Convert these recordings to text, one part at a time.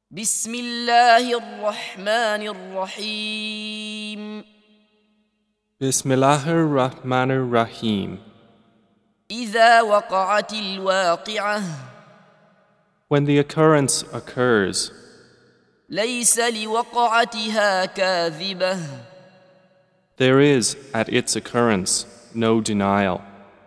بسم الله الرحمن الرحيم Bismillahir Rahmanir Rahim. إذا وقعت الواقعة When the occurrence occurs, ليس لوقعتها كاذبة there is at its occurrence no denial.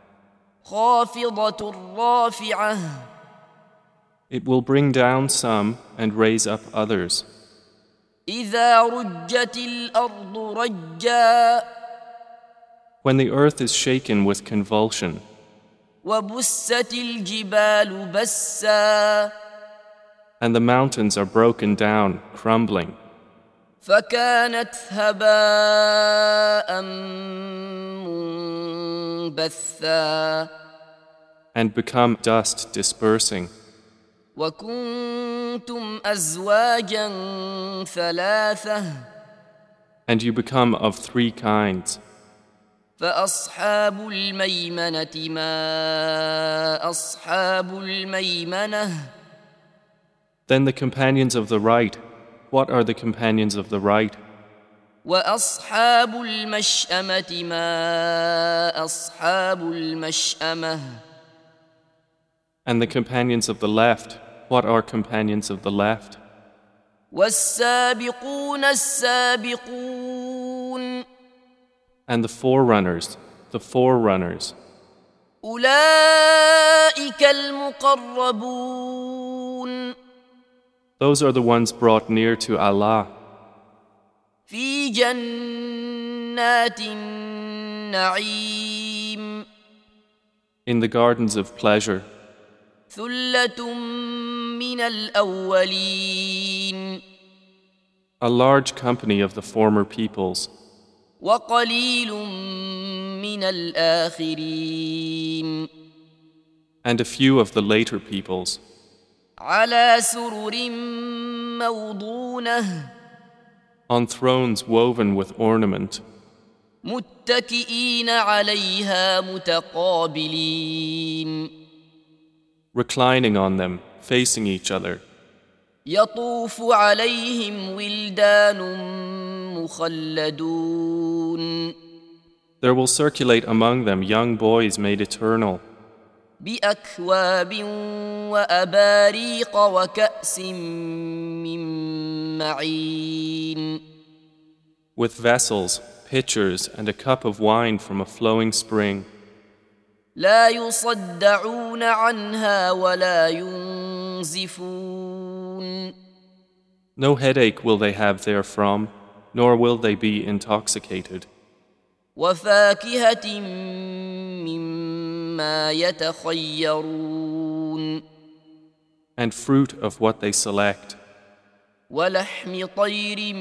خافضة رافعة It will bring down some and raise up others. إذا رجت الأرض رجا When the earth is shaken with convulsion, وبست الجبال بسا and the mountains are broken down, crumbling, فكانت هباء منبثا and become dust dispersing, وكنتم أزواجا ثلاثة and you become of three kinds. فأصحاب الميمنة ما أصحاب الميمنة Then the companions of the right, what are the companions of the right? وأصحاب المشأمة ما أصحاب المشأمة And the companions of the left, what are companions of the left? والسابقون السابقون And the forerunners, the forerunners. أولئك المقربون Those are the ones brought near to Allah في جنات النعيم in the gardens of pleasure, ثلة من الأولين a large company of the former peoples, وقليل من الآخرين and a few of the later peoples, على سرر موضونة on thrones woven with ornament, متكئين عليها متقابلين reclining on them, facing each other. يطوف عليهم ولدان مخلدون There will circulate among them young boys made eternal, بأكواب وأباريق وكأس من معين with vessels, pitchers, and a cup of wine from a flowing spring. لا يصدعون عنها ولا ينزفون No headache will they have therefrom, nor will they be intoxicated. وفاكهة مما يتخيرون And fruit of what they select, ولحم طير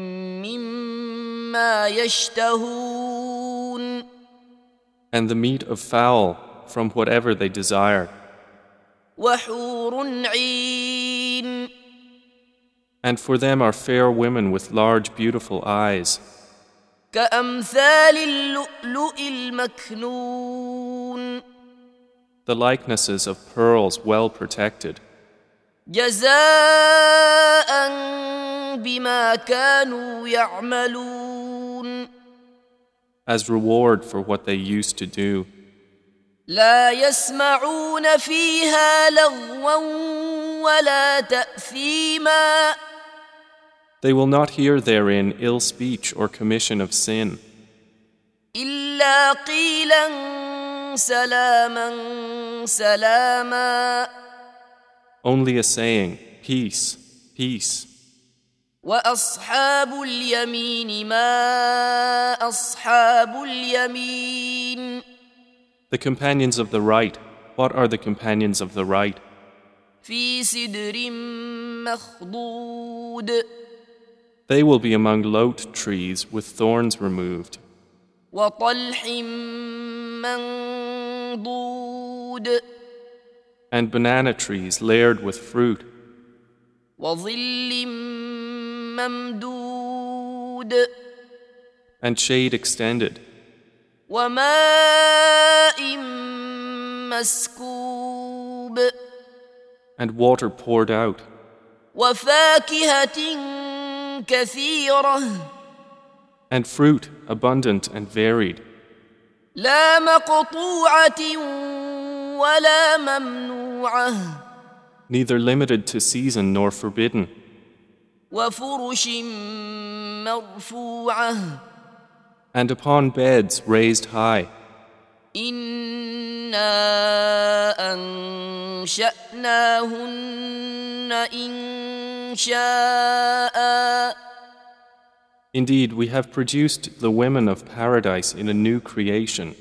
مما يشتهون and the meat of fowl from whatever they desire, وحور عين and for them are fair women with large beautiful eyes, كأمثال اللؤلؤ المكنون the likenesses of pearls well protected, جزاء بما كانوا يعملون as reward for what they used to do. لا يسمعون فيها لغوا ولا تأثيما They will not hear therein ill speech or commission of sin, إلا قيلا سلاما سلاما only a saying, peace, peace. وأصحاب اليمين ما أصحاب اليمين The companions of the right, what are the companions of the right? في سدر مخضود They will be among lote trees with thorns removed, وطلح منضود and banana trees layered with fruit, وظل ممدود and shade extended, وماء مسكوب and water poured out, وفاكهة كثيرة and fruit abundant and varied, لا مقطوعة ولا ممنوعة neither limited to season nor forbidden, وفرش مرفوعة and upon beds raised high. إنا أنشأناهن إنشاء Indeed, we have produced the women of paradise in a new creation,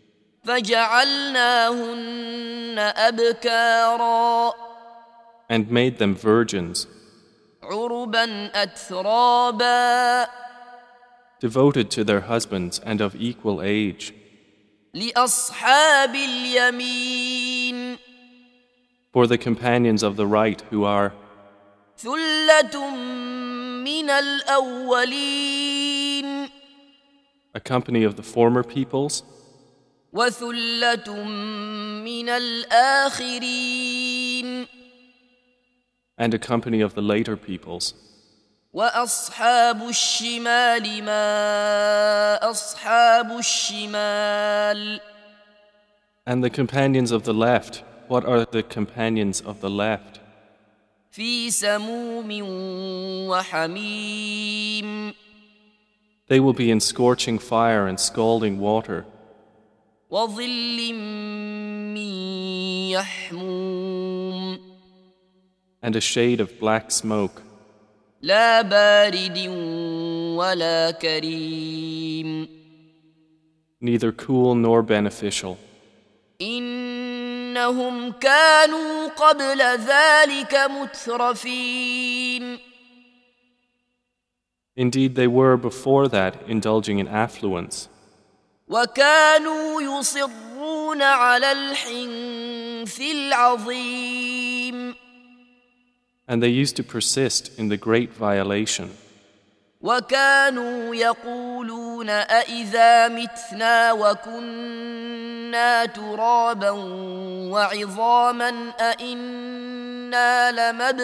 فجعلناهن أبكارا and made them virgins, عربا أترابا devoted to their husbands and of equal age, لأصحاب اليمين for the companions of the right who are ثلة من الأولين a company of the former peoples وثلة من الآخرين and a company of the later peoples. وأصحاب الشمال ما أصحاب الشمال And the companions of the left, what are the companions of the left? في سموم وحميم They will be in scorching fire and scalding water, وظل من يحموم and a shade of black smoke, لا بارد ولا كريم neither cool nor beneficial. إنهم كانوا قبل ذلك مترفين Indeed, they were before that indulging in affluence, وكانوا يصرون على الحنث العظيم and they used to persist in the great violation. وكانوا يقولون أإذا متنا وكنا ترابا وعظاما أإنا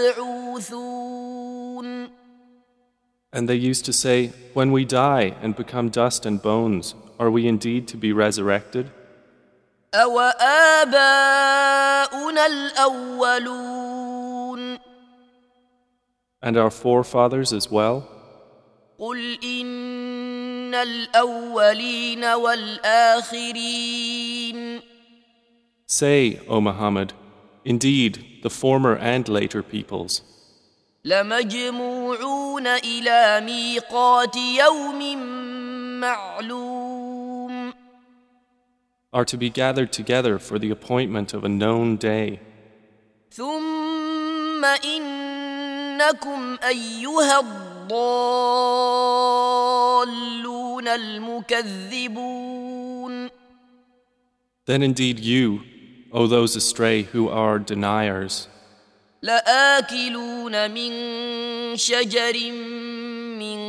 لمبعوثون And they used to say, when we die and become dust and bones, are we indeed to be resurrected? أوآباؤنا الأولون And our forefathers as well? قل إن الأولين والآخرين Say, O Muhammad, indeed, the former and later peoples لمجموعون إلى ميقات يوم معلوم are to be gathered together for the appointment of a known day. ثم إنكم أيها الضالون المكذبون Then indeed you, O those astray who are deniers, لآكلون من شجر من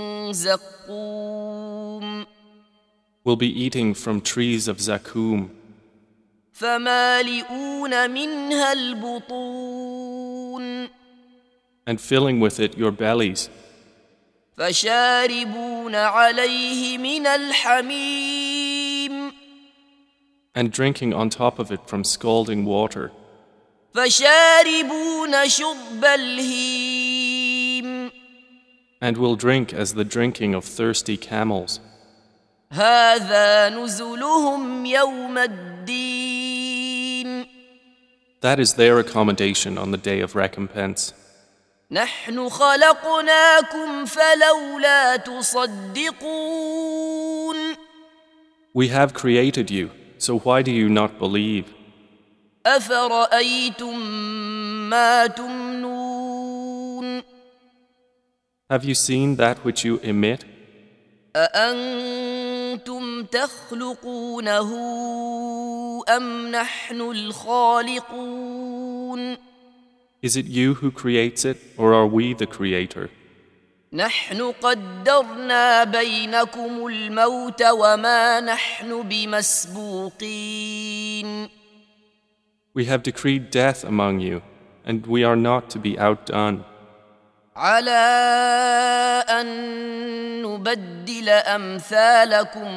زقوم will be eating from trees of zakum, فمالئون منها البطون and filling with it your bellies, فشاربون عليه من الحميم and drinking on top of it from scalding water, فشاربون شرب الهيم and will drink as the drinking of thirsty camels. هذا نزلهم يوم الدين That is their accommodation on the day of recompense. نحن خلقناكم فلولا تصدقون We have created you, so why do you not believe? أفرأيتم ما تمنون Have you seen that which you emit? أأنتم تخلقونه أم نحن الخالقون Is it you who creates it, or are we the creator? نحن قدرنا بينكم الموت وما نحن بمسبوقين We have decreed death among you, and we are not to be outdone. على أن نبدل أمثالكم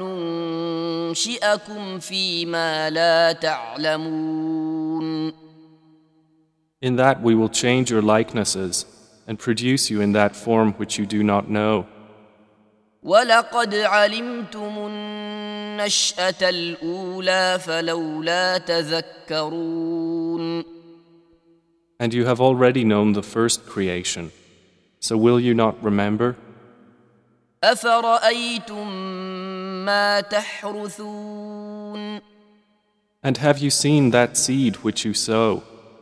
وننشئكم فيما لا تعلمون. In that we will change your likenesses and produce you in that form which you do not know. ولقد علمتم النشأة الأولى فلولا تذكرون. And you have already known the first creation, so will you not remember? أفرأيتم ما تحرثون. And have you seen that seed which you sow?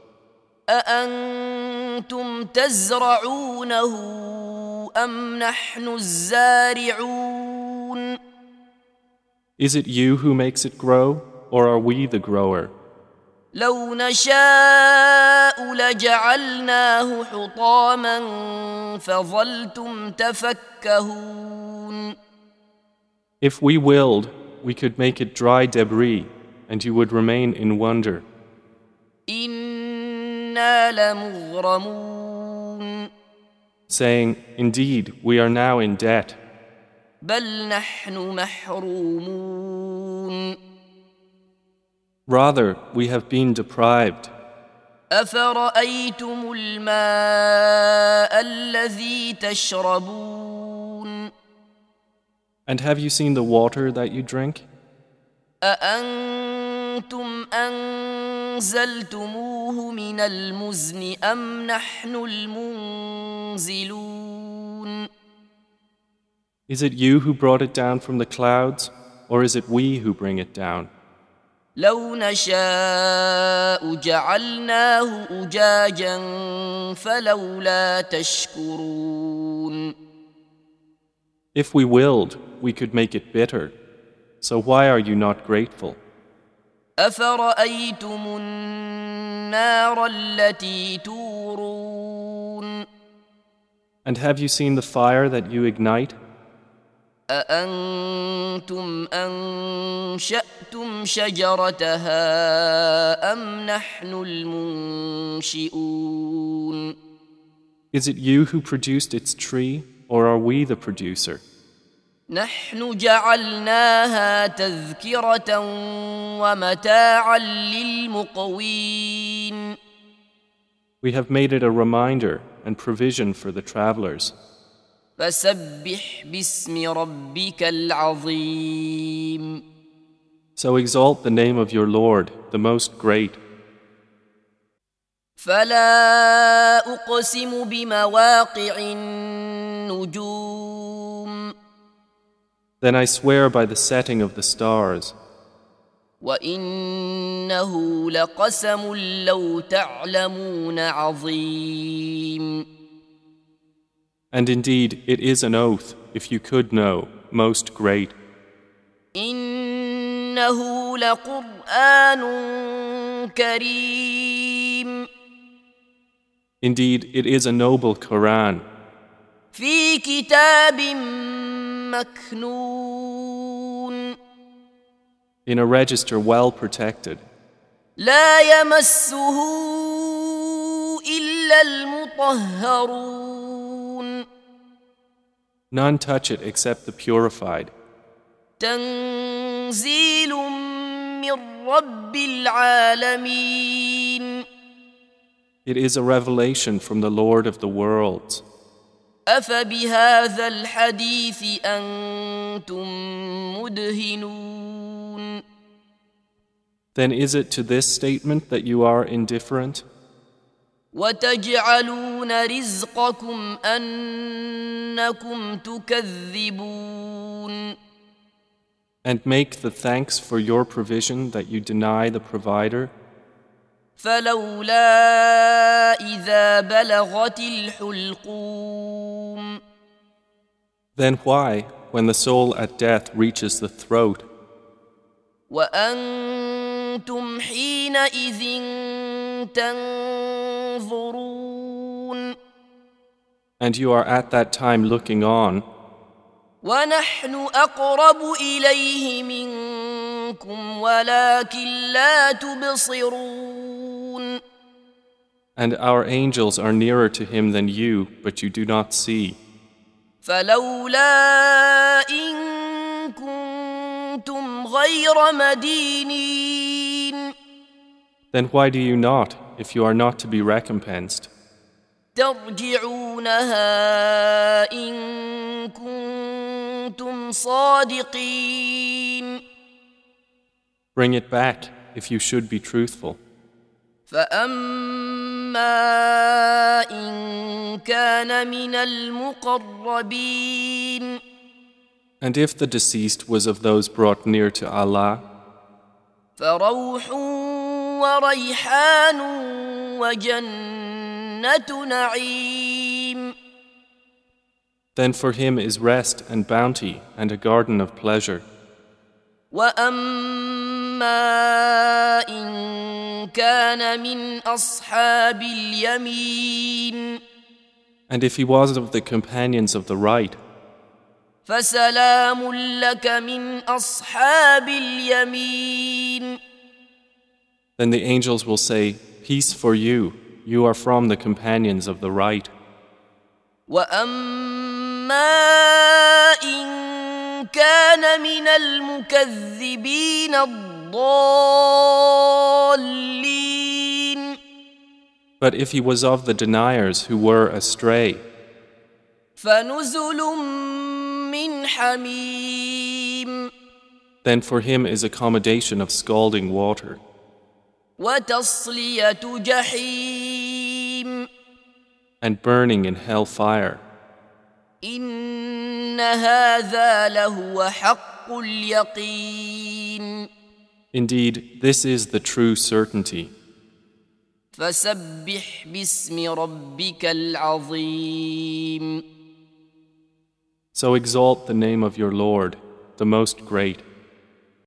أأنتم تزرعونه أم نحن الزارعون. Is it you who makes it grow, or are we the grower? لو نشاء لجعلناه حطاما فظلتم تفكهون. If we willed, we could make it dry debris, and you would remain in wonder. إنا لمغرمون. Saying, Indeed, we are now in debt. بل نحن محرومون. Rather, we have been deprived. أفرأيتم الماء الذي تشربون. And have you seen the water that you drink? أأنتم أنزلتموه من المزن أم نحن المنزلون. Is it you who brought it down from the clouds, or is it we who bring it down? لو نشاء جعلناه أجاجا فلولا تشكرون. If we willed, we could make it bitter. So why are you not grateful? أفرأيتم النار التي تورون. And have you seen the fire that you ignite? أأنتم أنشأتم شجرتها أم نحن المنشئون. Is it you who produced its tree, or are we the producer? نحن جعلناها تذكرة ومتاعا للمقوين. We have made it a reminder and provision for the travelers. فسبح باسم ربك العظيم. So exalt the name of your Lord, the most great. فلا أقسم بمواقع النجوم. Then I swear by the setting of the stars. وإنه لقسم لو تعلمون عظيم. And indeed, it is an oath, if you could know, most great. إنه لقرآن كريم. Indeed, it is a noble Quran. في كتاب مكنون. In a register well protected. لا يمسه إلا المطهرون. None touch it except the purified. تنزيل من رب العالمين. It is a revelation from the Lord of the worlds. أفبهذا الحديث أنتم مدهنون. Then is it to this statement that you are indifferent? وتجعلون رزقكم أنكم تكذبون. And make the thanks for your provision that you deny the provider? فلولا إذا بلغت الحلقوم. Then why, when the soul at death reaches the throat, وأنتم حينئذ تنظرون. and you are at that time looking on, ونحن أقرب إليه منكم ولكن لا تبصرون. And our angels are nearer to him than you, but you do not see. فلولا إن كنتم غير مدينين Then why do you not, if you are not to be recompensed? ترجعونها إن كنتم صادقين Bring it back, if you should be truthful. فأما إن كان من المقربين And if the deceased was of those brought near to Allah, فروح وريحان وجنة نعيم then for him is rest and bounty and a garden of pleasure. وأما إن كان من أصحاب اليمين And if he was of the companions of the right, فسلام لك من أصحاب اليمين then the angels will say, Peace for you, you are from the companions of the right. وأما إن كان من المكذبين الضالين But if he was of the deniers who were astray, فنزل من حميم then for him is accommodation of scalding water, وتصلية جحيم and burning in hell fire. إن هذا لهو حق اليقين Indeed, this is the true certainty. فسبح باسم ربك العظيم So exalt the name of your Lord, the most great.